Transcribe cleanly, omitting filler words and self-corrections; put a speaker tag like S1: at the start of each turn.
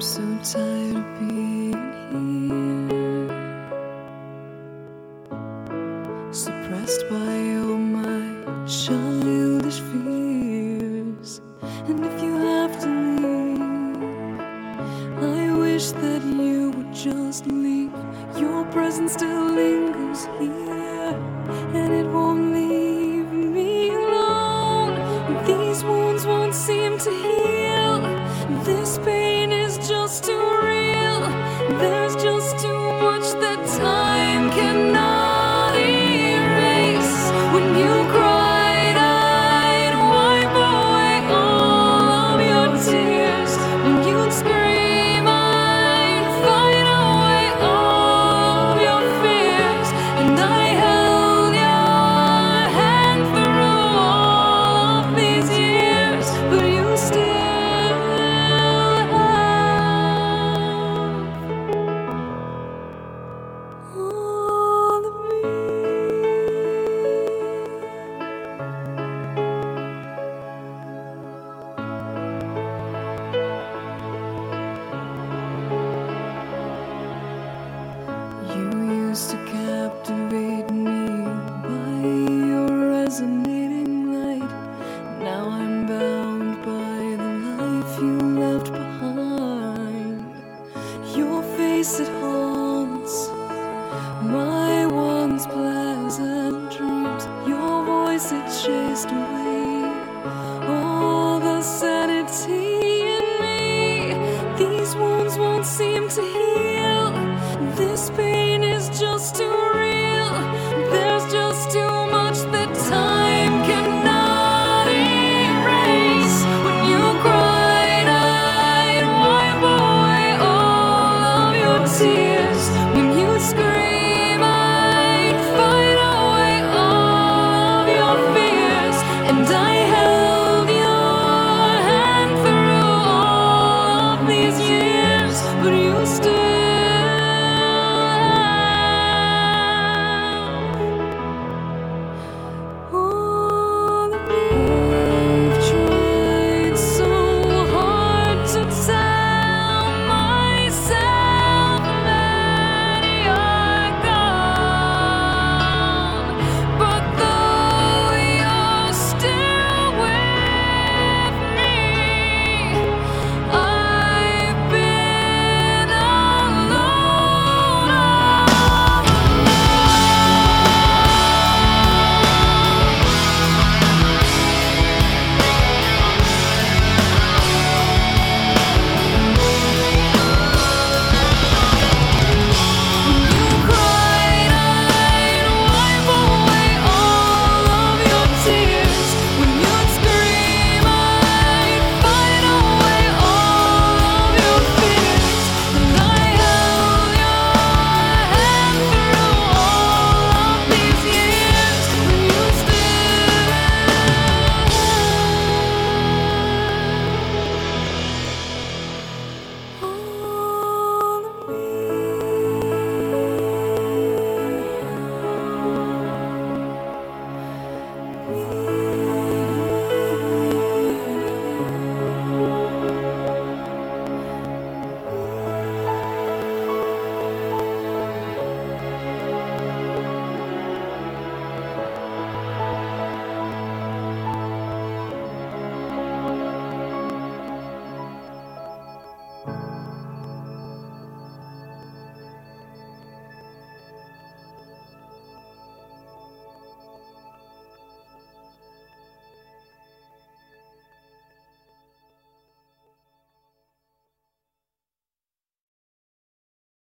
S1: so tired of being here, suppressed by all my childish fears. And if you have to leave, I wish that you would just leave. Your presence still lingers here, and it won't leave me alone. These wounds won't seem to heal. This pain is just too real. There's just too much that time cannot erase. When you cried, I'd wipe away all of your tears. When you'd scream, I'd fight away all of your fears. And I held your hand through all of these years, but you still all of me. You used to captivate me by your resonating light. Now I'm bound by the life you left behind. Your face, it haunts my once pleasant dreams. Your voice, it chased away all the sanity in me. These wounds won't seem to heal. This pain is just too